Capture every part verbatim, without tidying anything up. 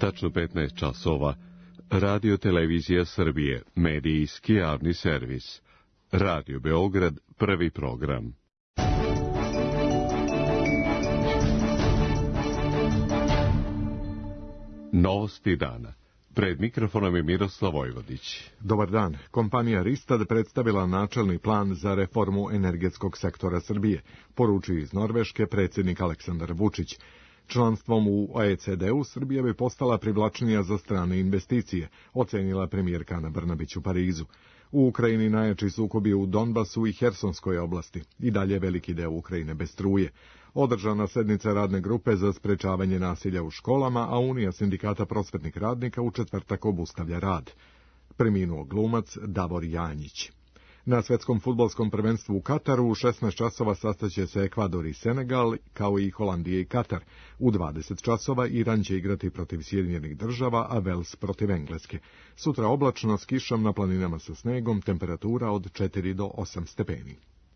Tačno petnaest časova. Radio Televizija Srbije, medijski javni servis. Radio Beograd, prvi program. Novosti dana. Pred mikrofonom je Miroslav Vojvodić. Dobar dan. Kompanija Ristad predstavila načelni plan za reformu energetskog sektora Srbije, poručio iz Norveške predsjednik Aleksandar Vučić. Članstvom u O E C D-u Srbija bi postala privlačnija za strane investicije, ocenila premijerka Ana Brnabić u Parizu. U Ukrajini najjači sukobi u Donbasu i Hersonskoj oblasti, i dalje veliki deo Ukrajine bez struje. Održana sednica radne grupe za sprečavanje nasilja u školama, a Unija sindikata prosvetnih radnika u četvrtak obustavlja rad. Preminuo glumac Davor Janjić. Na svetskom fudbalskom prvenstvu u Kataru u šesnaest časova sastaće se Ekvador i Senegal, kao i Holandija i Katar. U dvadeset časova Iran će igrati protiv Sjedinjenih država, a Vels protiv Engleske. Sutra oblačno s kišom, na planinama sa snegom, temperatura od četiri do osam stepeni.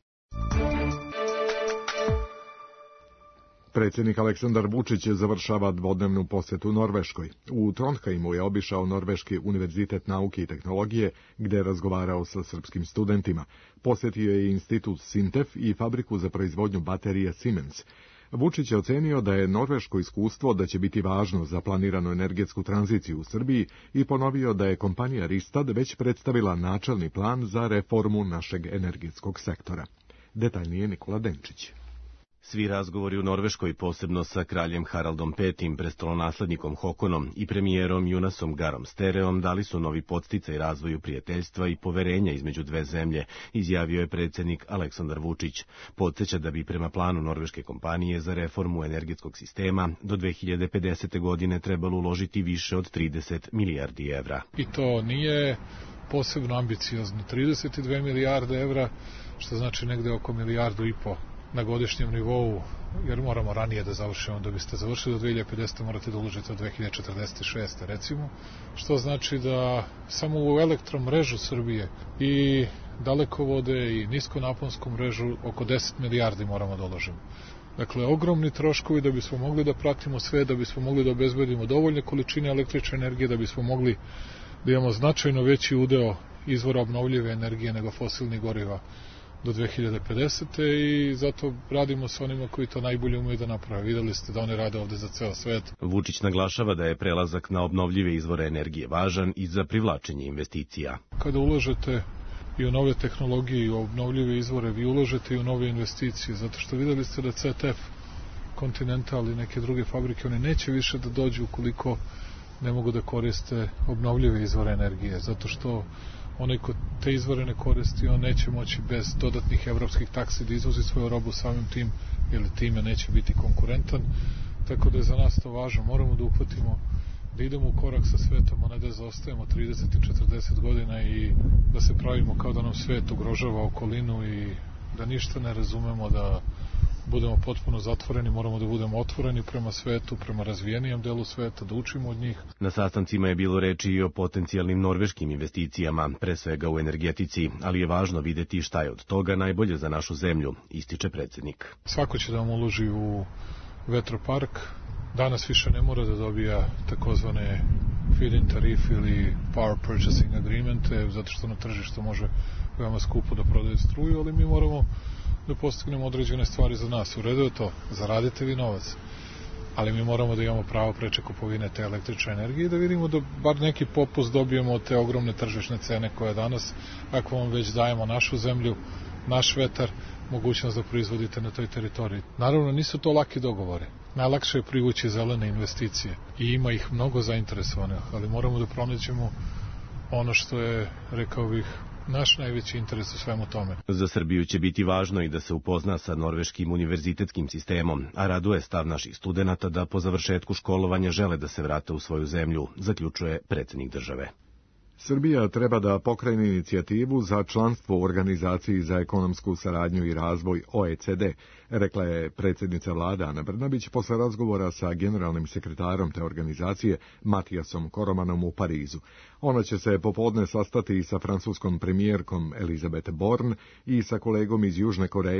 Predsjednik Aleksandar Vučić završava dvodnevnu posjetu Norveškoj. U Trondheimu je obišao Norveški univerzitet nauke i tehnologije, gdje je razgovarao sa srpskim studentima. Posjetio je institut Sintef i fabriku za proizvodnju baterija Siemens. Vučić je ocenio da je norveško iskustvo da će biti važno za planiranu energetsku tranziciju u Srbiji i ponovio da je kompanija Ristad već predstavila načelni plan za reformu našeg energetskog sektora. Detaljnije Nikola Denčić. Svi razgovori u Norveškoj, posebno sa kraljem Haraldom petim, prestolonaslednikom Hokonom i premijerom Jonasom Garom Stereom, dali su novi podsticaj razvoju prijateljstva i poverenja između dve zemlje, izjavio je predsjednik Aleksandar Vučić. Podsjeća da bi prema planu norveške kompanije za reformu energetskog sistema do dve hiljade pedesete. godine trebalo uložiti više od trideset milijardi evra. I to nije posebno ambiciozno, trideset dve milijarde evra, što znači negde oko milijardu i po na godišnjem nivou, jer moramo ranije da završimo. Da biste završili do dve hiljade pedesete. morate da uložite od dve hiljade četrdeset šeste. recimo, što znači da samo u elektromrežu Srbije i dalekovode i niskonaponsku mrežu oko deset milijardi moramo da uložimo. Dakle, ogromni troškovi da bismo mogli da pratimo sve, da bismo mogli da obezbedimo dovoljne količine električne energije, da bismo mogli da imamo značajno veći udeo izvora obnovljive energije nego fosilnih goriva do dve hiljade pedesete. i zato radimo sa onima koji to najbolje umeju da naprave. Videli ste da oni rade ovde za ceo svet. Vučić naglašava da je prelazak na obnovljive izvore energije važan i za privlačenje investicija. Kada ulažete i u nove tehnologije i u obnovljive izvore, vi ulažete i u nove investicije, zato što videli ste da C T F, Continental i neke druge fabrike, oni neće više da dođu ukoliko ne mogu da koriste obnovljive izvore energije, zato što onaj ko te izvore ne koristi, on neće moći bez dodatnih evropskih taksi da izvozi svoju robu samim tim, ili time neće biti konkurentan. Tako da je za nas to važno. Moramo da uhvatimo, da idemo u korak sa svetom, a ne da zaostajemo trideset i četrdeset godina i da se pravimo kao da nam svet ugrožava okolinu i da ništa ne razumemo, da budemo potpuno zatvoreni. Moramo da budemo otvoreni prema svetu, prema razvijenijem delu sveta, da učimo od njih. Na sastancima je bilo reči i o potencijalnim norveškim investicijama, pre svega u energetici, ali je važno videti šta je od toga najbolje za našu zemlju, ističe predsjednik. Svako će da vam uloži u vetropark. Danas više ne mora da dobija takozvane feed-in tarif ili power purchasing agreemente, zato što na tržištu može veoma skupo da prodaje struju, ali mi moramo da postignemo određene stvari za nas. U redu je to, zaradite vi novac, ali mi moramo da imamo pravo preče kupovine te električne energije i da vidimo da bar neki popust dobijemo od te ogromne tržišne cene koje danas, ako vam već dajemo našu zemlju, naš vetar, mogućnost da proizvodite na toj teritoriji. Naravno, nisu to laki dogovore. Najlakše je privući zelene investicije i ima ih mnogo zainteresovanih, ali moramo da pronađemo ono što je, rekao bih, naš najveći interes u svemu tome. Za Srbiju će biti važno i da se upozna sa norveškim univerzitetskim sistemom, a raduje stav naših studenata da po završetku školovanja žele da se vrate u svoju zemlju, zaključuje predsjednik države. Srbija treba da pokrene inicijativu za članstvo u Organizaciji za ekonomsku saradnju i razvoj O E C D, rekla je predsjednica vlade Ana Brnabić posle razgovora sa generalnim sekretarom te organizacije Matijasom Koromanom u Parizu. Ona će se popodne sastati i sa francuskom premijerkom Elizabeth Borne i sa kolegom iz Južne Koreje,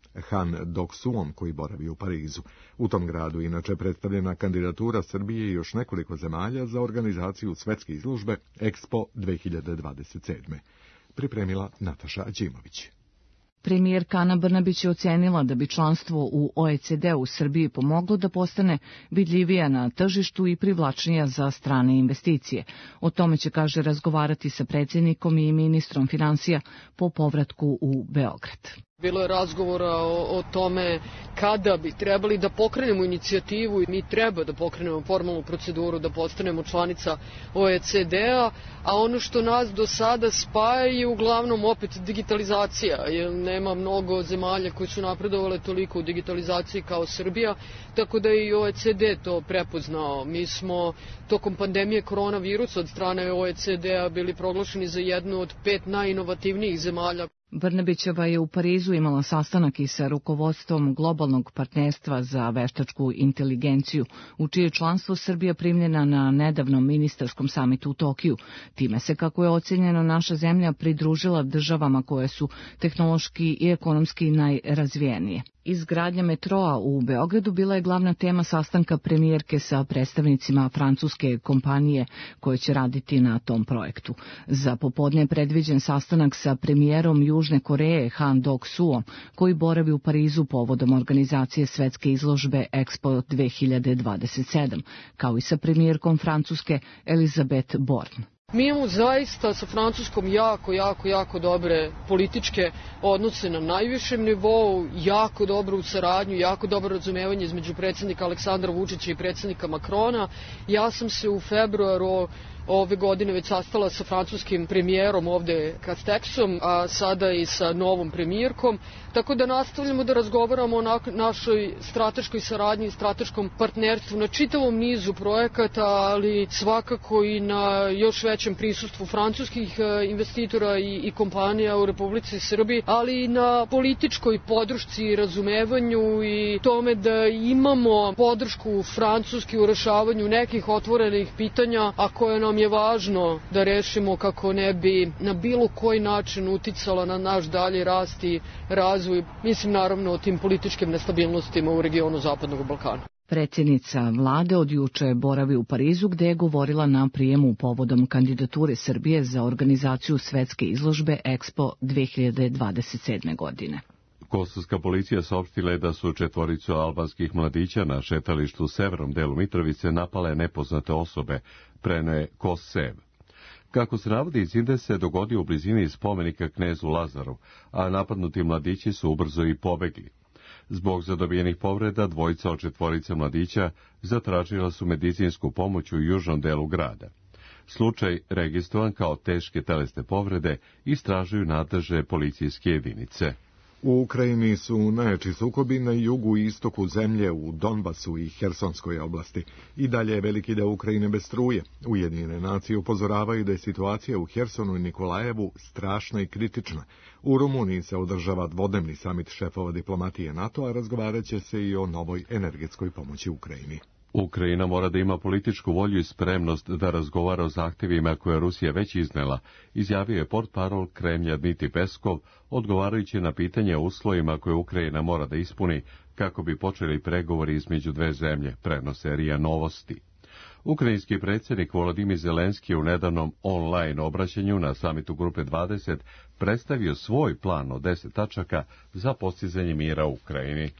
Han Dok-suom, koji boravi u Parizu. U tom gradu inače predstavljena kandidatura Srbije i još nekoliko zemalja za organizaciju svetske izložbe Expo dve hiljade dvadeset sedme. Pripremila Nataša Ađimović. Premijerka Ana Brnabić je ocenila da bi članstvo u O E C D-u Srbiji pomoglo da postane vidljivija na tržištu i privlačnija za strane investicije. O tome će, kaže, razgovarati sa predsjednikom i ministrom finansija po povratku u Beograd. Bilo je razgovora o, o tome kada bi trebali da pokrenemo inicijativu i mi treba da pokrenemo formalnu proceduru da postanemo članica O E C D-a, a ono što nas do sada spaja je uglavnom opet digitalizacija, jer nema mnogo zemalja koje su napredovale toliko u digitalizaciji kao Srbija, tako da je i O E C D to prepoznao. Mi smo tokom pandemije koronavirusa od strane O E C D-a bili proglašeni za jednu od pet najinovativnijih zemalja. Brnabićeva je u Parizu imala sastanak i sa rukovodstvom globalnog partnerstva za veštačku inteligenciju, u čije članstvo Srbija primljena na nedavnom ministarskom samitu u Tokiju. Time se, kako je ocenjeno, naša zemlja pridružila državama koje su tehnološki i ekonomski najrazvijenije. Izgradnja metroa u Beogradu bila je glavna tema sastanka premijerke sa predstavnicima francuske kompanije koje će raditi na tom projektu. Za popodne je predviđen sastanak sa premijerom Južne Koreje Han Dok-suom, koji boravi u Parizu povodom organizacije svetske izložbe Expo dve hiljade dvadeset sedam, kao i sa premijerkom Francuske Elizabeth Borne. Mi imamo zaista sa Francuskom jako, jako, jako dobre političke odnose na najvišem nivou, jako dobru saradnju, jako dobro razumevanje između predsjednika Aleksandra Vučića i predsjednika Macrona. Ja sam se u februaru ove godine već sastala sa francuskim premijerom ovde Castexom, a sada i sa novom premijerkom, tako da nastavljamo da razgovaramo o našoj strateškoj saradnji i strateškom partnerstvu na čitavom nizu projekata, ali svakako i na još većem prisustvu francuskih investitora i, i kompanija u Republici Srbiji, ali i na političkoj podršci i razumevanju i tome da imamo podršku Francuski u rešavanju nekih otvorenih pitanja, a koje nam je važno da rešimo kako ne bi na bilo koji način uticala na naš dalji rast i razvoj. Mislim naravno o tim političkim nestabilnostima u regionu Zapadnog Balkana. Predsjednica vlade od juče boravi u Parizu, gde je govorila na prijemu povodom kandidature Srbije za organizaciju svetske izložbe Expo dve hiljade dvadeset sedme. godine. Kosovska policija saopštila je da su četvoricu albanskih mladića na šetalištu u severnom delu Mitrovice napale nepoznate osobe, preneo Kosev. Kako se navodi, incident se dogodio u blizini spomenika knezu Lazaru, a napadnuti mladići su ubrzo i pobegli. Zbog zadobijenih povreda, dvojica od četvorice mladića zatražila su medicinsku pomoć u južnom delu grada. Slučaj, registrovan kao teške telesne povrede, istražuju nadležne policijske jedinice. U Ukrajini su najjači sukobi na jugu i istoku zemlje, u Donbasu i Hersonskoj oblasti. I dalje je veliki deo Ukrajine bez struje. Ujedinjene nacije upozoravaju da je situacija u Hersonu i Nikolajevu strašna i kritična. U Rumuniji se održava dvodnevni samit šefova diplomatije NATO, a razgovarat će se i o novoj energetskoj pomoći Ukrajini. Ukrajina mora da ima političku volju i spremnost da razgovara o zahtjevima koje je Rusija već iznela, izjavio je portparol Kremlja Dmitri Peskov, odgovarajući na pitanje o uslovima koje Ukrajina mora da ispuni kako bi počeli pregovori između dve zemlje, prenose R I A Novosti. Ukrajinski predsjednik Volodimir Zelenski u nedavnom online obraćanju na samitu Grupe dvadeset predstavio svoj plan od deset tačaka za postizanje mira u Ukrajini.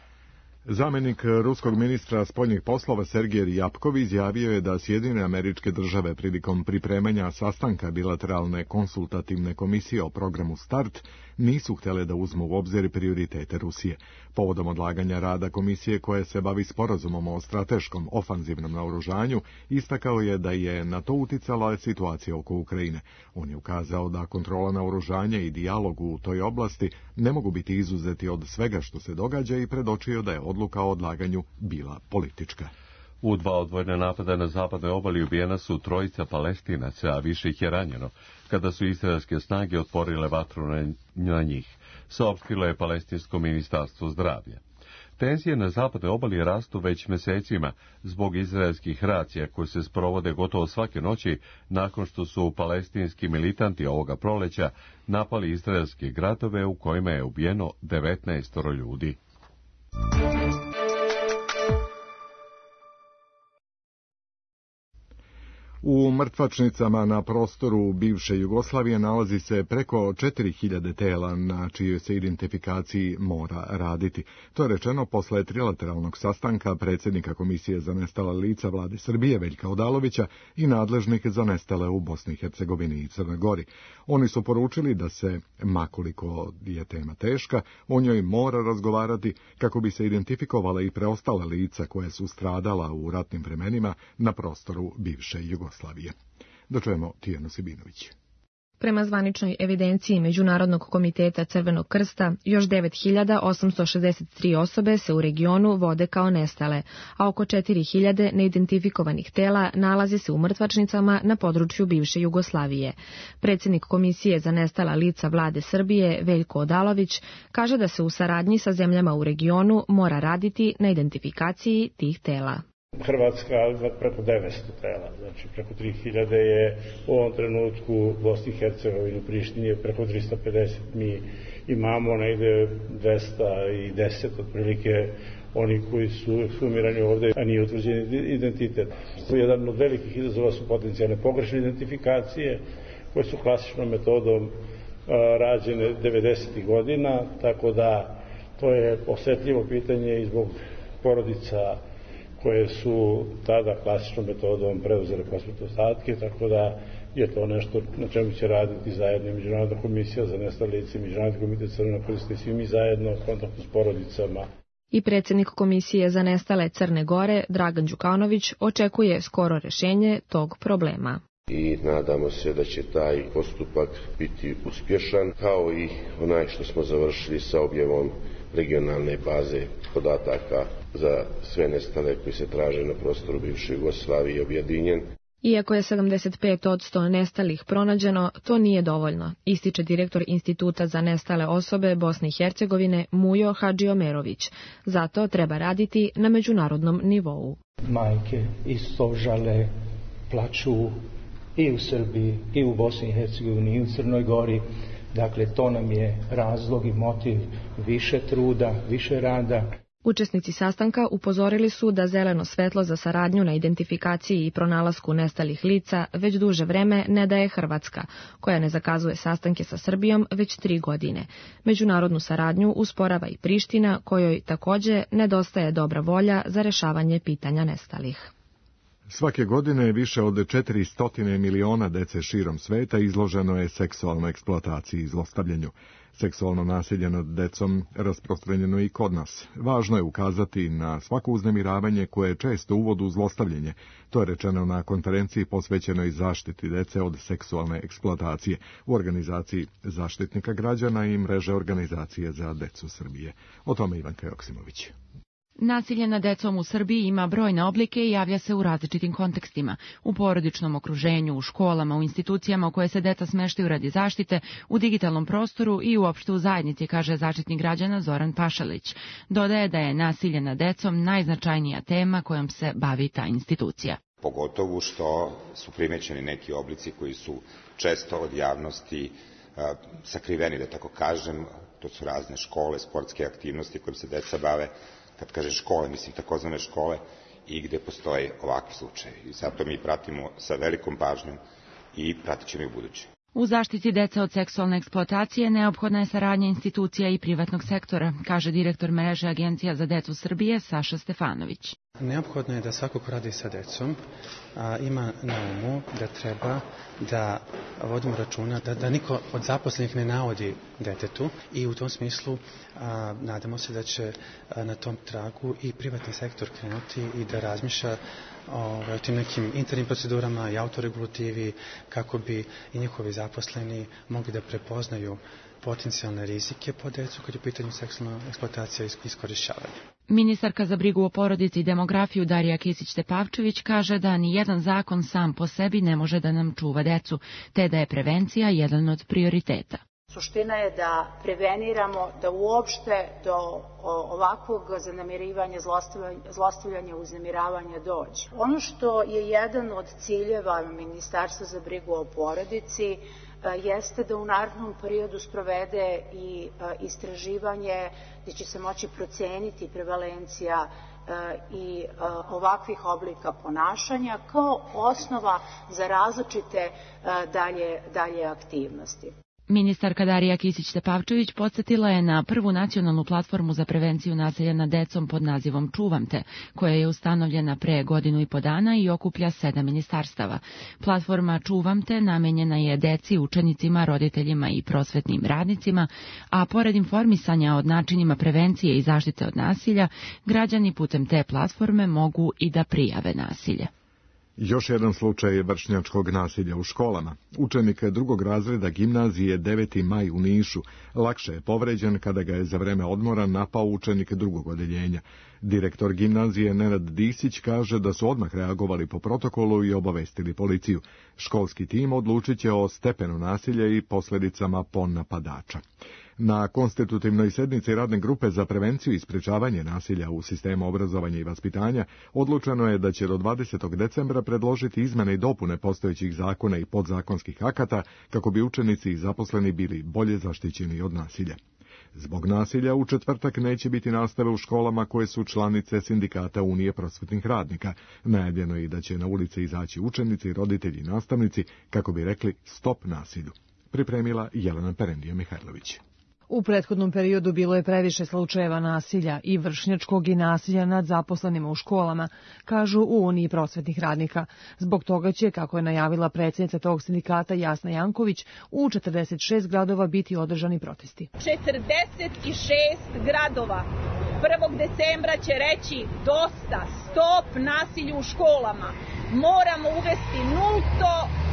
Zamjenik ruskog ministra spoljnih poslova Sergej Ryabkov izjavio je da Sjedinjene Američke Države prilikom pripremanja sastanka bilateralne konsultativne komisije o programu START nisu htjele da uzmu u obzir prioritete Rusije. Povodom odlaganja rada komisije koja se bavi sporazumom o strateškom ofanzivnom naoružanju, istakao je da je na to uticala situacija oko Ukrajine. On je ukazao da kontrola naoružanja i dijalog u toj oblasti ne mogu biti izuzeti od svega što se događa i predočio da je odluka o odlaganju bila politička. U dva odvojna napada na zapadnoj obali ubijena su trojica Palestinaca, a više ih je ranjeno, kada su izraelske snage otvorile vatru na njih, saopštilo je Palestinsko ministarstvo zdravlja. Tenzije na zapadnoj obali rastu već mesecima zbog izraelskih racija koje se sprovode gotovo svake noći nakon što su palestinski militanti ovoga proleća napali izraelske gradove u kojima je ubijeno devetnaest ljudi. U mrtvačnicama na prostoru bivše Jugoslavije nalazi se preko četiri hiljade tela na čijoj se identifikaciji mora raditi. To je rečeno posle trilateralnog sastanka predsjednika Komisije za nestala lica Vlade Srbije Veljka Odalovića i nadležnih za nestale u Bosni i Hercegovini i Crnoj Gori. Oni su poručili da se, makoliko je tema teška, o njoj mora razgovarati kako bi se identifikovala i preostala lica koje su stradala u ratnim vremenima na prostoru bivše Jugoslavije. Slavije. Da čujemo Tijanu Sibinović. Prema zvaničnoj evidenciji Međunarodnog komiteta Crvenog krsta, još devet hiljada osamsto šezdeset tri osobe se u regionu vode kao nestale, a oko četiri hiljade neidentifikovanih tela nalazi se u mrtvačnicama na području bivše Jugoslavije. Predsjednik Komisije za nestala lica Vlade Srbije Veljko Odalović kaže da se u saradnji sa zemljama u regionu mora raditi na identifikaciji tih tela. Hrvatska ima preko devetsto tela, znači preko tri hiljade je u ovom trenutku u Bosni i Hercegovini, u Prištini je preko trista pedeset, mi imamo negde dvesta deset otprilike oni koji su ekshumirani ovde, a nije utvrđen identitet. Jedan od velikih izazova su potencijalne pogrešne identifikacije koje su klasičnom metodom rađene devedesetih godina, tako da to je osetljivo pitanje i zbog porodica koje su tada klasičnom metodom preuzele posmrtne ostatke, tako da je to nešto na čemu će raditi zajedno Međunarodna komisija za nestala lica i Međunarodni komitet Crvenog krsta i svi mi zajedno u kontaktu s porodicama. I predsjednik Komisije za nestale Crne Gore, Dragan Đukanović, očekuje skoro rješenje tog problema. I nadamo se da će taj postupak biti uspješan, kao i onaj što smo završili sa objavom regionalne baze podataka za sve nestale koji se traže na prostoru bivše Jugoslavije objedinjen. Iako je sedamdeset pet posto nestalih pronađeno, to nije dovoljno, ističe direktor Instituta za nestale osobe Bosne i Hercegovine Mujo Hadžiomerović. Zato treba raditi na međunarodnom nivou. Majke isto žale, plaču i u Srbiji, i u Bosni i Hercegovini, i u Crnoj Gori. Dakle, to nam je razlog i motiv više truda, više rada. Učesnici sastanka upozorili su da zeleno svetlo za saradnju na identifikaciji i pronalasku nestalih lica već duže vreme ne daje Hrvatska, koja ne zakazuje sastanke sa Srbijom već tri godine. Međunarodnu saradnju usporava i Priština, kojoj također nedostaje dobra volja za rješavanje pitanja nestalih. Svake godine više od četiristo miliona dece širom sveta izloženo je seksualnoj eksploataciji i zlostavljanju. Seksualno nasilje nad decom rasprostranjeno i kod nas. Važno je ukazati na svako uznemiravanje koje je često uvod u zlostavljanje. To je rečeno na konferenciji posvećenoj zaštiti dece od seksualne eksploatacije u organizaciji Zaštitnika građana i mreže organizacije za decu Srbije. O tome Ivanka Joksimović. Nasilje nad decom u Srbiji ima brojne oblike i javlja se u različitim kontekstima. U porodičnom okruženju, u školama, u institucijama u koje se deca smeštaju radi zaštite, u digitalnom prostoru i uopšte u zajednici, kaže Zaštitnik građana Zoran Pašalić. Dodaje da je nasilje nad decom najznačajnija tema kojom se bavi ta institucija. Pogotovo što su primećeni neki oblici koji su često od javnosti a, sakriveni, da tako kažem. To su razne škole, sportske aktivnosti kojim se deca bave. Kad kažem škole, mislim takozvane škole, i gde postoje ovakvi slučajevi. I zato mi pratimo sa velikom pažnjom i pratit ćemo i u buduće. U zaštiti dece od seksualne eksploatacije neophodna je saradnja institucija i privatnog sektora, kaže direktor mreže Agencija za decu Srbije Saša Stefanović. Neophodno je da svako ko radi sa decom a, ima na umu da treba da vodimo računa da, da niko od zaposlenih ne navodi detetu i u tom smislu a, nadamo se da će a, na tom tragu i privatni sektor krenuti i da razmišlja o, o tim nekim internim procedurama i autoregulativi kako bi i njihovi zaposleni mogli da prepoznaju potencijalne rizike po decu kad je u pitanju seksualna eksploatacija i iskorišćavanja. Ministarka za brigu o porodici i demografiju Darija Kisić-Tepavčević kaže da ni jedan zakon sam po sebi ne može da nam čuva decu, te da je prevencija jedan od prioriteta. Suština je da preveniramo, da uopšte do ovakvog zanemarivanja, zlostavljanja, uznemiravanja dođe. Ono što je jedan od ciljeva Ministarstva za brigu o porodici jeste da u narednom periodu sprovede i istraživanje gde će se moći proceniti prevalencija i ovakvih oblika ponašanja kao osnova za različite dalje, dalje aktivnosti. Ministarka Darija Kisić-Tepavčević podsjetila je na prvu nacionalnu platformu za prevenciju nasilja nad decom pod nazivom Čuvam te, koja je ustanovljena pre godinu i po dana i okuplja sedam ministarstava. Platforma Čuvam te namenjena je deci, učenicima, roditeljima i prosvetnim radnicima, a pored informisanja o načinima prevencije i zaštite od nasilja, građani putem te platforme mogu i da prijave nasilje. Još jedan slučaj je vršnjačkog nasilja u školama. Učenik drugog razreda gimnazije deveti maj u Nišu lakše je povređen kada ga je za vreme odmora napao učenik drugog odeljenja. Direktor gimnazije Nenad Disić kaže da su odmah reagovali po protokolu i obavestili policiju. Školski tim odlučit će o stepenu nasilja i posledicama po napadača. Na konstitutivnoj sednici radne grupe za prevenciju i sprečavanje nasilja u sistemu obrazovanja i vaspitanja odlučeno je da će do dvadesetog decembra predložiti izmene i dopune postojećih zakona i podzakonskih akata kako bi učenici i zaposleni bili bolje zaštićeni od nasilja. Zbog nasilja u četvrtak neće biti nastave u školama koje su članice sindikata Unije prosvetnih radnika. Najavljeno je i da će na ulice izaći učenici, roditelji i nastavnici kako bi rekli stop nasilju. Pripremila Jelena Perendija-Mihajlović. U prethodnom periodu bilo je previše slučajeva nasilja i vršnjačkog i nasilja nad zaposlenima u školama, kažu u Uniji prosvetnih radnika. Zbog toga će, kako je najavila predsjednica tog sindikata Jasna Janković, u četrdeset šest gradova biti održani protesti. četrdeset šest gradova prvog decembra će reći dosta, stop nasilju u školama. Moramo uvesti nulto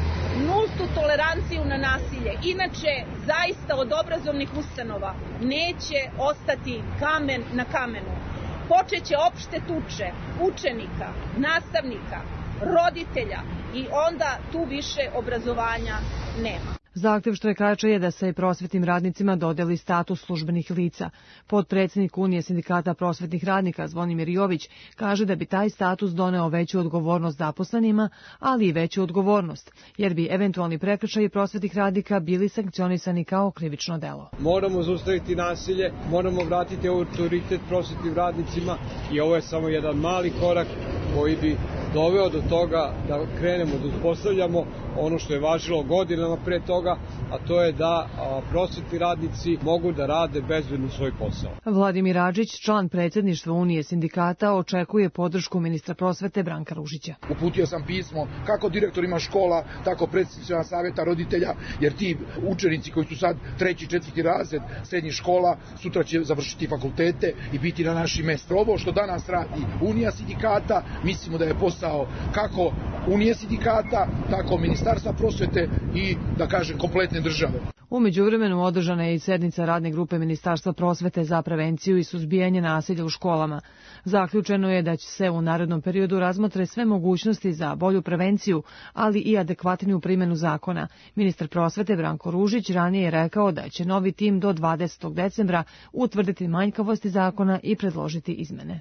nultu toleranciju na nasilje. Inače, zaista od obrazovnih ustanova neće ostati kamen na kamenu. Počeće opšte tuče učenika, nastavnika, roditelja i onda tu više obrazovanja nema. Zahtev štrajkača je da se i prosvetnim radnicima dodeli status službenih lica. Potpredsjednik Unije sindikata prosvetnih radnika Zvonimir Jović kaže da bi taj status doneo veću odgovornost zaposlenima, ali i veću odgovornost, jer bi eventualni prekršaji prosvetnih radnika bili sankcionisani kao krivično delo. Moramo zaustaviti nasilje, moramo vratiti autoritet prosvetnim radnicima i ovo je samo jedan mali korak koji bi doveo do toga da krenemo da uspostavljamo ono što je važilo godinama pre toga, a to je da prosvetni radnici mogu da rade bezbedno svoj posao. Vladimir Adžić, član predsjedništva Unije sindikata, očekuje podršku ministra prosvete Branka Ružića. Uputio sam pismo kako direktorima škola, tako predsjednicima savjeta roditelja, jer ti učenici koji su sad treći, četvrti razred srednjih škola, sutra će završiti fakultete i biti na našim mestu. Ovo što danas radi Unija sindikata, mislimo da je posao kako Unije sindikata, tako Ministarstva prosvete i, da kažem, kompletne države. U međuvremenu održana je i sednica radne grupe Ministarstva prosvete za prevenciju i suzbijanje nasilja u školama. Zaključeno je da će se u narednom periodu razmotre sve mogućnosti za bolju prevenciju, ali i adekvatniju primjenu zakona. Ministar prosvete Branko Ružić ranije je rekao da će novi tim do dvadesetog decembra utvrditi manjkavosti zakona i predložiti izmene.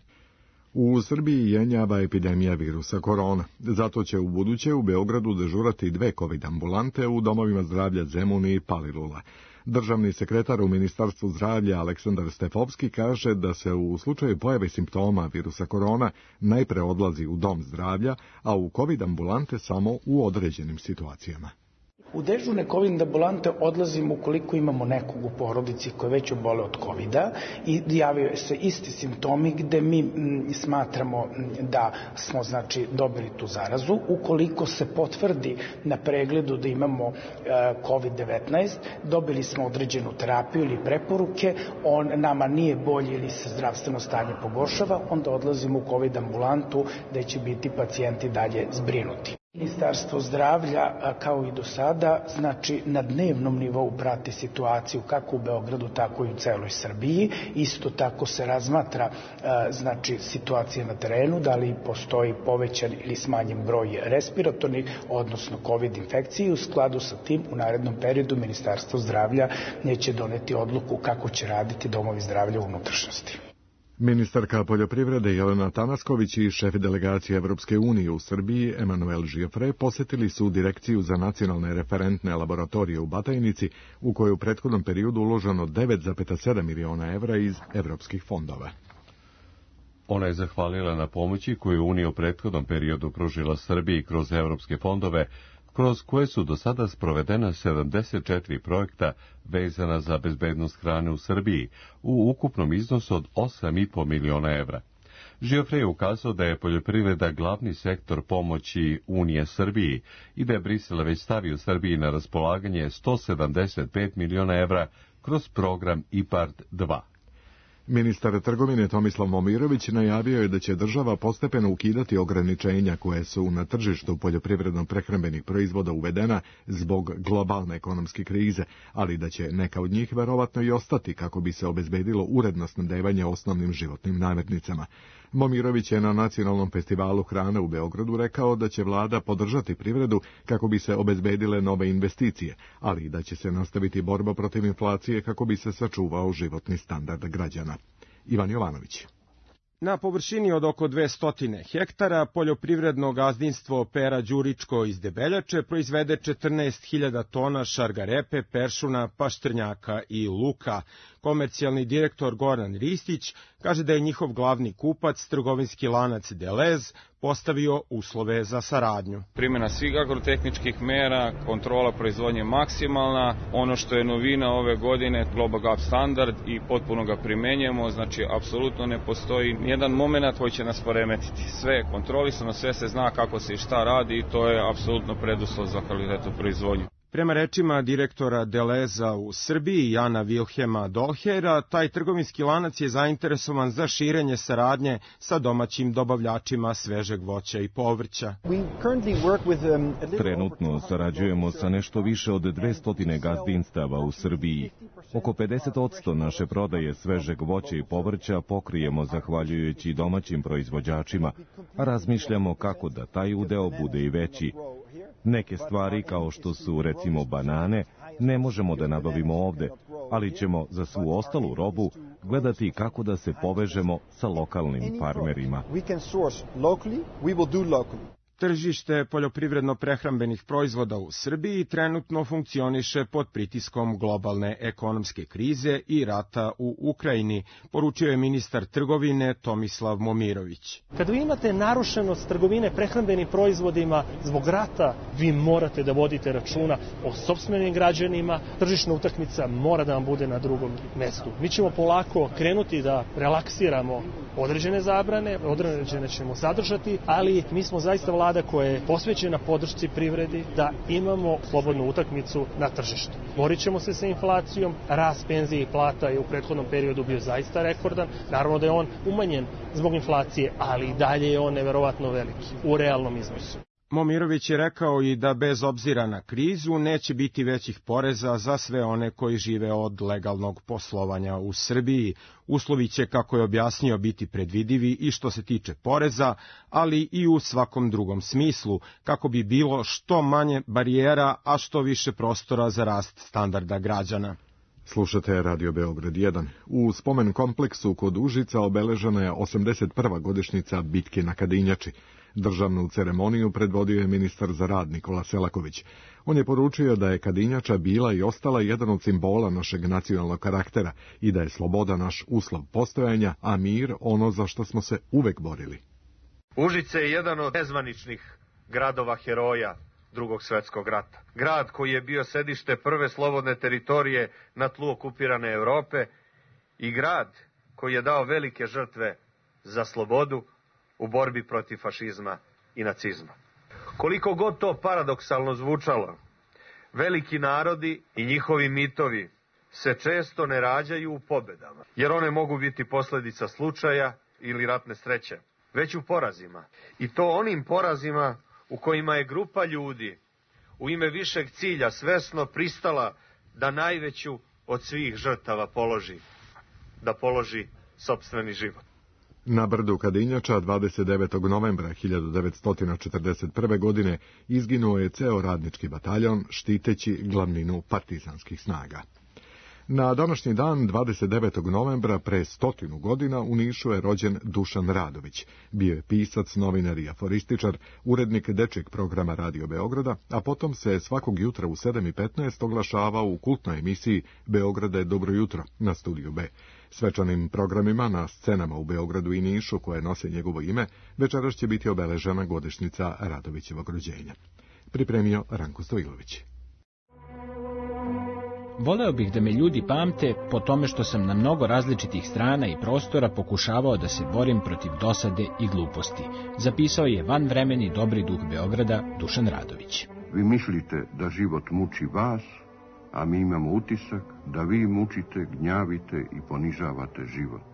U Srbiji jenjava epidemija virusa korona. Zato će u buduće u Beogradu dežurati dve kovid ambulante u domovima zdravlja Zemun i Palilula. Državni sekretar u Ministarstvu zdravlja Aleksandar Stefovski kaže da se u slučaju pojave simptoma virusa korona najpre odlazi u dom zdravlja, a u kovid ambulante samo u određenim situacijama. U dežurne kovid ambulante odlazimo ukoliko imamo nekog u porodici koji već obole od kovida i javljaju se isti simptomi gde mi smatramo da smo znači dobili tu zarazu. Ukoliko se potvrdi na pregledu da imamo kovid devetnaest, dobili smo određenu terapiju ili preporuke, on nama nije bolje ili se zdravstveno stanje pogoršava, onda odlazimo u kovid ambulantu gde će biti pacijenti dalje zbrinuti. Ministarstvo zdravlja, kao i do sada, znači na dnevnom nivou prati situaciju kako u Beogradu, tako i u celoj Srbiji. Isto tako se razmatra znači situacija na terenu, da li postoji povećan ili smanjen broj respiratornih, odnosno COVID infekcije. U skladu sa tim, u narednom periodu Ministarstvo zdravlja neće doneti odluku kako će raditi domovi zdravlja u unutrašnjosti. Ministarka poljoprivrede Jelena Tanasković i šef delegacije Evropske unije u Srbiji Emanuel Žiofre posjetili su Direkciju za nacionalne referentne laboratorije u Batajnici, u kojoj u prethodnom periodu uloženo devet zarez sedam miliona evra iz evropskih fondova. Ona je zahvalila na pomoći koju Unija u prethodnom periodu pružila Srbiji kroz evropske fondove, kroz koje su do sada sprovedena sedamdeset četiri projekta vezana za bezbednost hrane u Srbiji u ukupnom iznosu od osam i po miliona evra. Žiofre je ukazao da je poljoprivreda glavni sektor pomoći Unije Srbiji i da je Brisel već stavio Srbiji na raspolaganje sto sedamdeset pet miliona evra kroz program IPARD dva. Ministar trgovine Tomislav Momirović najavio je da će država postepeno ukidati ograničenja koje su na tržištu poljoprivredno-prehrambenih proizvoda uvedena zbog globalne ekonomske krize, ali da će neka od njih verovatno i ostati kako bi se obezbedilo uredno snabdevanje osnovnim životnim namirnicama. Momirović je na Nacionalnom festivalu hrane u Beogradu rekao da će vlada podržati privredu kako bi se obezbedile nove investicije, ali i da će se nastaviti borba protiv inflacije kako bi se sačuvao životni standard građana. Ivan Jovanović. Na površini od oko dvesta hektara poljoprivredno gazdinstvo Pera Đuričko iz Debeljače proizvede četrnaest hiljada tona šargarepe, peršuna, paštrnjaka i luka. Komercijalni direktor Goran Ristić kaže da je njihov glavni kupac, trgovinski lanac Delez, postavio uslove za saradnju. Primjena svih agrotehničkih mera, kontrola proizvodnje maksimalna, ono što je novina ove godine, Global Gap standard i potpuno ga primenjujemo, znači apsolutno ne postoji nijedan moment koji će nas poremetiti. Sve je kontrolisano, sve se zna kako se i šta radi i to je apsolutno preduslov za kvalitetnu proizvodnju. Prema rečima direktora Deleza u Srbiji, Jana Vilhema Dolhera, taj trgovinski lanac je zainteresovan za širenje saradnje sa domaćim dobavljačima svežeg voća i povrća. Trenutno sarađujemo sa nešto više od dvesta gazdinstava u Srbiji. Oko pedeset posto naše prodaje svežeg voća i povrća pokrijemo zahvaljujući domaćim proizvođačima, a razmišljamo kako da taj udeo bude i veći. Neke stvari, kao što su recimo banane, ne možemo da nabavimo ovde, ali ćemo za svu ostalu robu gledati kako da se povežemo sa lokalnim farmerima. Tržište poljoprivredno-prehrambenih proizvoda u Srbiji trenutno funkcioniše pod pritiskom globalne ekonomske krize i rata u Ukrajini, poručio je ministar trgovine Tomislav Momirović. Kad vi imate narušenost trgovine prehrambenim proizvodima zbog rata, vi morate da vodite računa o sopstvenim građanima, tržišna utakmica mora da vam bude na drugom mestu. Mi ćemo polako krenuti da relaksiramo određene zabrane, određene ćemo zadržati, ali mi smo zaista vlada koja je posvećena podršci privredi da imamo slobodnu utakmicu na tržištu. Borit ćemo se sa inflacijom, rast penzije i plata je u prethodnom periodu bio zaista rekordan, naravno da je on umanjen zbog inflacije, ali i dalje je on neverovatno veliki u realnom iznosu. Momirović je rekao i da bez obzira na krizu neće biti većih poreza za sve one koji žive od legalnog poslovanja u Srbiji. Uslovi će, kako je objasnio, biti predvidivi i što se tiče poreza, ali i u svakom drugom smislu, kako bi bilo što manje barijera, a što više prostora za rast standarda građana. Slušate Radio Beograd jedan. U spomen kompleksu kod Užica obeležena je osamdeset prva godišnjica bitke na Kadinjači. Državnu ceremoniju predvodio je ministar za rad Nikola Selaković. On je poručio da je Kadinjača bila i ostala jedan od simbola našeg nacionalnog karaktera i da je sloboda naš uslov postojanja, a mir ono za što smo se uvek borili. Užice je jedan od nezvaničnih gradova heroja Drugog svetskog rata. Grad koji je bio sedište prve slobodne teritorije na tlu okupirane Evrope i grad koji je dao velike žrtve za slobodu u borbi protiv fašizma i nacizma. Koliko god to paradoksalno zvučalo, veliki narodi i njihovi mitovi se često ne rađaju u pobedama, jer one mogu biti posljedica slučaja ili ratne sreće, već u porazima. I to onim porazima u kojima je grupa ljudi u ime višeg cilja svesno pristala da najveću od svih žrtava položi, da položi sopstveni život. Na brdu Kadinjača dvadeset devetog novembra hiljadu devetsto četrdeset prve. godine izginuo je ceo radnički bataljon štiteći glavninu partizanskih snaga. Na današnji dan, dvadeset devetog novembra, pre stotinu godina, u Nišu je rođen Dušan Radović. Bio je pisac, novinar i aforističar, urednik dečijeg programa Radio Beograda, a potom se svakog jutra u sedam i petnaest oglašavao u kultnoj emisiji Beograde dobro jutro na Studiju B. Svečanim programima na scenama u Beogradu i Nišu, koje nose njegovo ime, večeras će biti obeležena godišnjica Radovićevog rođenja. Pripremio Ranko Stojilović. Voleo bih da me ljudi pamte po tome što sam na mnogo različitih strana i prostora pokušavao da se borim protiv dosade i gluposti, zapisao je vanvremeni dobri duh Beograda Dušan Radović. Vi mislite da život muči vas, a mi imamo utisak da vi mučite, gnjavite i ponižavate život.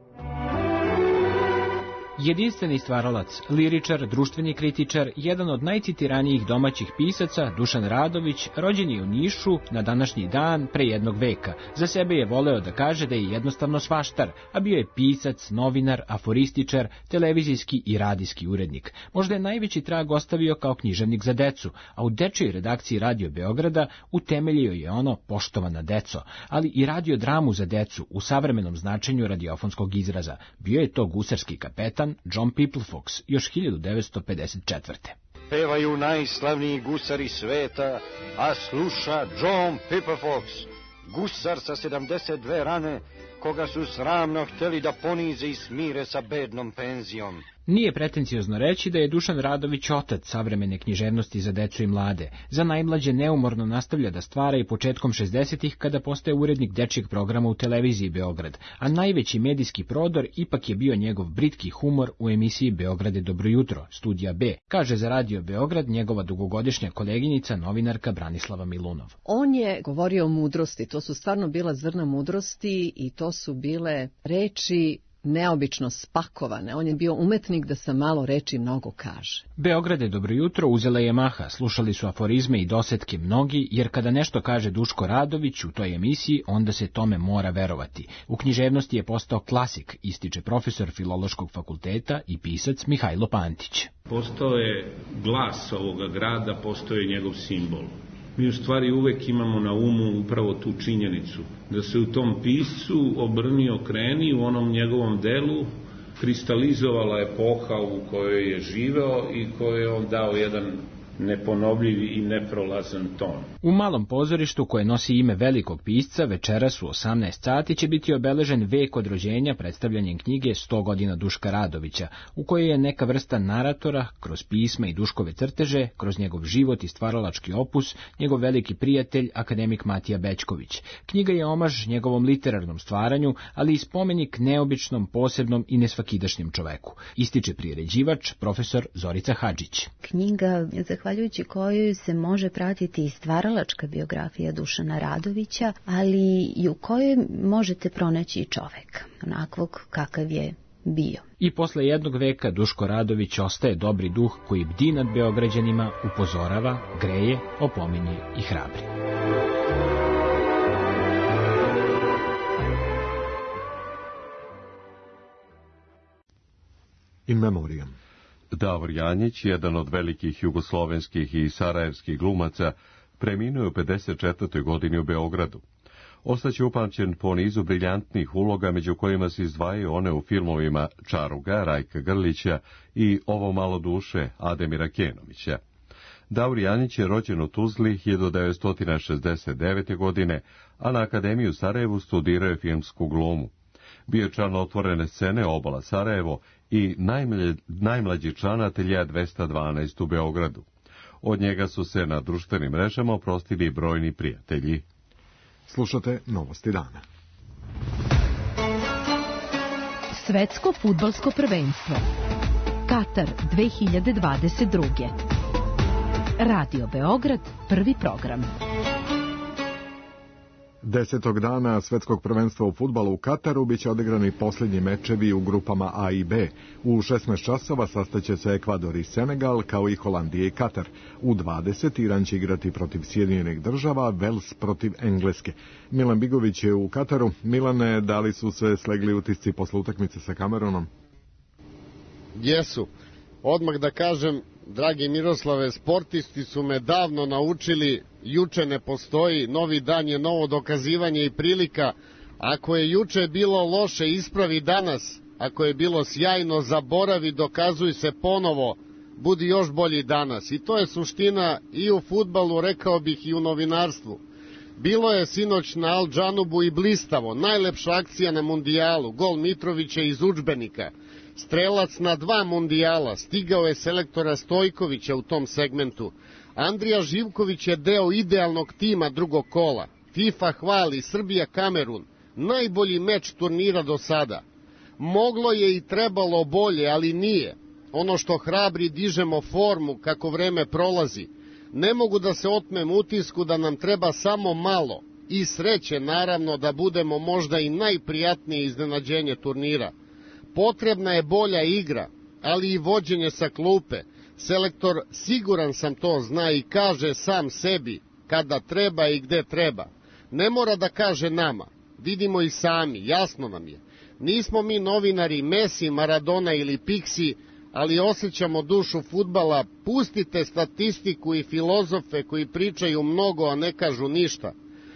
Jedinstveni stvaralac, liričar, društveni kritičar, jedan od najcitiranijih domaćih pisaca, Dušan Radović, rođen je u Nišu na današnji dan pre jednog veka. Za sebe je voleo da kaže da je jednostavno svaštar, a bio je pisac, novinar, aforističar, televizijski i radijski urednik. Možda je najveći trag ostavio kao književnik za decu, a u dečijoj redakciji Radio Beograda utemeljio je ono Poštovana deco, ali i radio dramu za decu u savremenom značenju radiofonskog izraza. Bio je to gusarski kapetan John Peoplefox još hiljadu devetsto pedeset četvrte. Pevaju najslavniji gusari sveta, a sluša John Peoplefox, gusar sa sedamdeset dve rane, koga su sramno hteli da ponize i smire sa bednom penzijom. Nije pretenciozno reći da je Dušan Radović otac savremene književnosti za decu i mlade. Za najmlađe neumorno nastavlja da stvara i početkom šezdesetih kada postaje urednik dečijeg programa u televiziji Beograd, a najveći medijski prodor ipak je bio njegov britki humor u emisiji Beograde dobro jutro, Studija B, kaže za Radio Beograd njegova dugogodišnja koleginica, novinarka Branislava Milunov. On je govorio o mudrosti, to su stvarno bila zrna mudrosti i to su bile reči neobično spakovane. On je bio umetnik da sa malo reči mnogo kaže. Beograde dobro jutro uzela je maha, slušali su aforizme i dosetke mnogi, jer kada nešto kaže Duško Radović u toj emisiji, onda se tome mora verovati. U književnosti je postao klasik, ističe profesor Filološkog fakulteta i pisac Mihajlo Pantić. Postao je glas ovoga grada, postao je njegov simbol. Mi u stvari uvek imamo na umu upravo tu činjenicu, da se u tom piscu obrni okreni u onom njegovom delu kristalizovala epoha u kojoj je živeo i kojoj je on dao jedan neponovljivi i neprolazan ton. U malom pozorištu koje nosi ime velikog pisca večeras u osamnaest sati će biti obeležen vek od rođenja predstavljanjem knjige sto godina Duška Radovića, u kojoj je neka vrsta naratora, kroz pisma i Duškove crteže, kroz njegov život i stvaralački opus, njegov veliki prijatelj, akademik Matija Bećković. Knjiga je omaž njegovom literarnom stvaranju, ali i spomenik neobičnom, posebnom i nesvakidašnjem čoveku, ističe priređivač, profesor Zorica Hadžić. Knjiga, zahvaljujući kojoj se može pratiti i stvaralačka biografija Dušana Radovića, ali i u kojoj možete pronaći i čoveka, onakvog kakav je bio. I posle jednog veka Duško Radović ostaje dobri duh koji bdi nad Beograđanima, upozorava, greje, opominje i hrabri. In memoriam. Davor Janjić, jedan od velikih jugoslovenskih i sarajevskih glumaca, preminuo je u pedeset četvrtoj godini u Beogradu. Ostaće upamćen po nizu briljantnih uloga, među kojima se izdvajaju one u filmovima Čaruga, Rajka Grlića i Ovo malo duše, Ademira Kenovića. Davor Janjić je rođen u Tuzli hiljadu devetsto šezdeset devete. godine, a na Akademiju u Sarajevu studirao je filmsku glumu. Bio je član Otvorene scene Obala Sarajevo i najmlađi, najmlađi član Ateljea dvesta dvanaest u Beogradu. Od njega su se na društvenim mrežama oprostili brojni prijatelji. Slušate Novosti dana. Svetsko fudbalsko prvenstvo Katar dve hiljade dvadeset druge. Radio Beograd, prvi program. Desetog dana svetskog prvenstva u fudbalu u Kataru biće odigrani posljednji mečevi u grupama A i B. U šesnaest časova sastaće se Ekvador i Senegal, kao i Holandija i Katar. U dvadeset Iran će igrati protiv Sjedinjenih država, Vels protiv Engleske. Milan Bigović je u Kataru. Milane, da li su se slegli utisci posle utakmice sa Kamerunom? Jesu. Odmah da kažem, dragi Miroslave, sportisti su me davno naučili, juče ne postoji, novi dan je novo dokazivanje i prilika. Ako je juče bilo loše, ispravi danas. Ako je bilo sjajno, zaboravi, dokazuj se ponovo, budi još bolji danas. I to je suština i u fudbalu, rekao bih i u novinarstvu. Bilo je sinoć na Al Džanubu i blistavo, najlepša akcija na mundijalu, gol Mitrovića iz udžbenika. Strelac na dva mundijala, stigao je selektora Stojkovića u tom segmentu. Andrija Živković je deo idealnog tima drugog kola. FIFA hvali Srbija-Kamerun, najbolji meč turnira do sada. Moglo je i trebalo bolje, ali nije. Ono što hrabri, dižemo formu kako vreme prolazi. Ne mogu da se otmem utisku da nam treba samo malo i sreće, naravno, da budemo možda i najprijatnije iznenađenje turnira. Potrebna je bolja igra, ali i vođenje sa klupe. Selektor, siguran sam to, zna i kaže sam sebi kada treba i gde treba. Ne mora da kaže nama, vidimo i sami, jasno nam je. Nismo mi novinari Messi, Maradona ili Pixi, ali osjećamo dušu fudbala. Pustite statistiku i filozofe koji pričaju mnogo, a ne kažu ništa.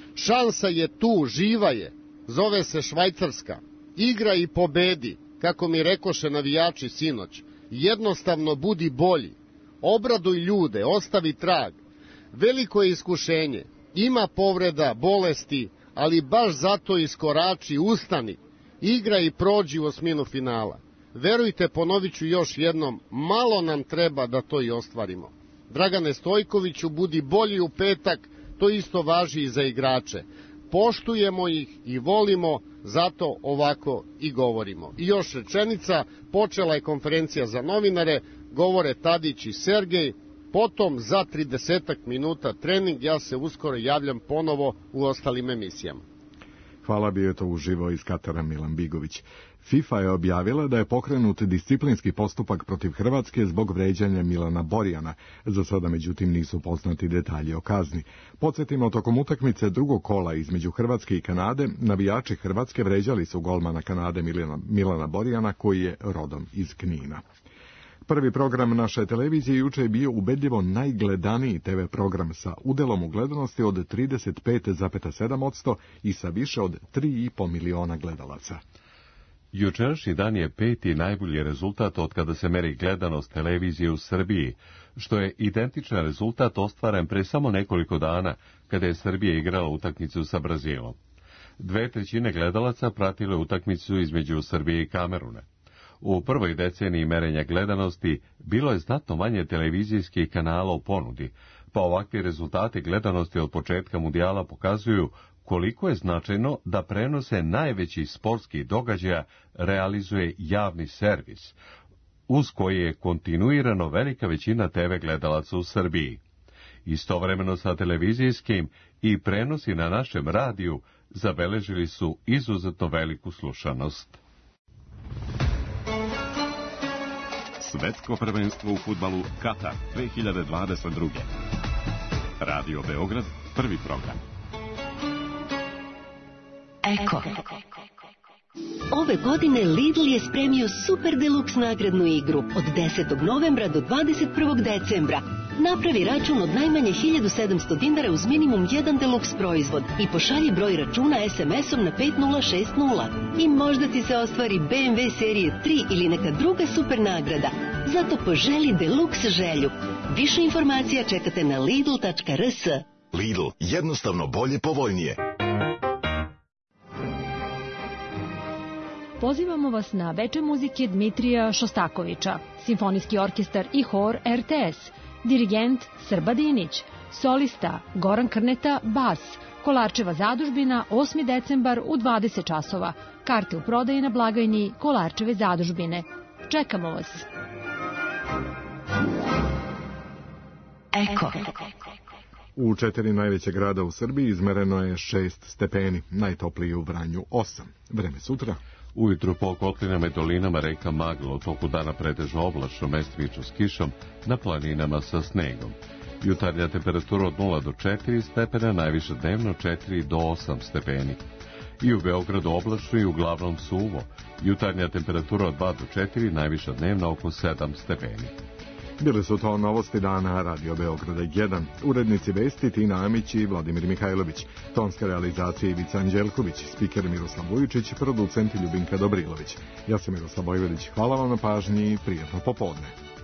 Šansa je tu, živa je, zove se Švajcarska. Igra i pobedi, kako mi rekoše navijači sinoć. Jednostavno budi bolji. Obraduj ljude, ostavi trag. Veliko je iskušenje, ima povreda, bolesti, ali baš zato iskorači, ustani. Igra i prođi u osminu finala. Verujte, ponovit ću još jednom, malo nam treba da to i ostvarimo. Dragane Stojkoviću, budi bolji u petak, to isto važi i za igrače. Poštujemo ih i volimo, zato ovako i govorimo. I još rečenica, počela je konferencija za novinare, govore Tadić i Sergej, potom za tridesetak minuta trening, ja se uskoro javljam ponovo u ostalim emisijama. Hvala, bio je to uživo iz Katara Milan Bigović. FIFA je objavila da je pokrenut disciplinski postupak protiv Hrvatske zbog vređanja Milana Borjana. Za sada, međutim, nisu poznati detalji o kazni. Podsjetimo, tokom utakmice drugog kola između Hrvatske i Kanade, navijači Hrvatske vređali su golmana Kanade Milana, Milana Borjana, koji je rodom iz Knina. Prvi program naše televizije juče je bio ubedljivo najgledaniji te ve program sa udelom u gledanosti od trideset pet zarez sedam posto i sa više od tri i po miliona gledalaca. Jučerašnji dan je peti najbolji rezultat od kada se meri gledanost televizije u Srbiji, što je identičan rezultat ostvaren pre samo nekoliko dana, kada je Srbija igrala utakmicu sa Brazilom. Dve trećine gledalaca pratile utakmicu između Srbije i Kameruna. U prvoj deceniji merenja gledanosti bilo je znatno manje televizijskih kanala u ponudi, pa ovakvi rezultati gledanosti od početka mundijala pokazuju koliko je značajno da prenose najvećih sportskih događaja realizuje javni servis, uz koji je kontinuirano velika većina te ve gledalaca u Srbiji. Istovremeno sa televizijskim i prenosi na našem radiju zabeležili su izuzetno veliku slušanost. Svetsko prvenstvo u fudbalu Katar dve hiljade dvadeset druge. Radio Beograd, prvi program. Eko. Ove godine Lidl je spremio Super Deluxe nagradnu igru od desetog novembra do dvadeset prvog decembra. Napravi račun od najmanje hiljadu sedamsto dinara uz minimum jedan Deluxe proizvod i pošalji broj računa es em esom na pet nula šest nula. I možda ti se ostvari be em ve serije tri ili neka druga super nagrada. Zato poželi Deluxe želju. Više informacija čekate na lidl tačka er s. Lidl, jednostavno bolje, povoljnije. Pozivamo vas na veče muzike Dmitrija Šostakovića, simfonijski orkestar i hor er te es, dirigent Srba Dinić, solista Goran Krneta, bas, Kolarčeva zadužbina, osmi decembar u dvadeset časova. Karte u prodaji na blagajni Kolarčeve zadužbine. Čekamo vas. Eko. U četiri najveće grada u Srbiji izmereno je šest stepeni, najtopliji u Vranju osam. Vreme sutra. Ujutru po kotlinama i dolinama reka Magla, u toku dana pretežno oblačno, mestimično s kišom, na planinama sa snegom. Jutarnja temperatura od nula do četiri stepena, najviše dnevno četiri do osam stepeni. I u Beogradu oblačno i uglavnom suvo. Jutarnja temperatura od dva do četiri, najviša dnevna oko sedam stepeni. Bile su to novosti dana Radio Beograda jedan. Urednici vesti Tina Amić i Vladimir Mihajlović. Tonska realizacija Ivica Anđelković, spiker Miroslav Vujičić, producent Ljubinka Dobrilović. Ja sam Miroslav Bojvedić. Hvala vam na pažnji i prijatno popodne.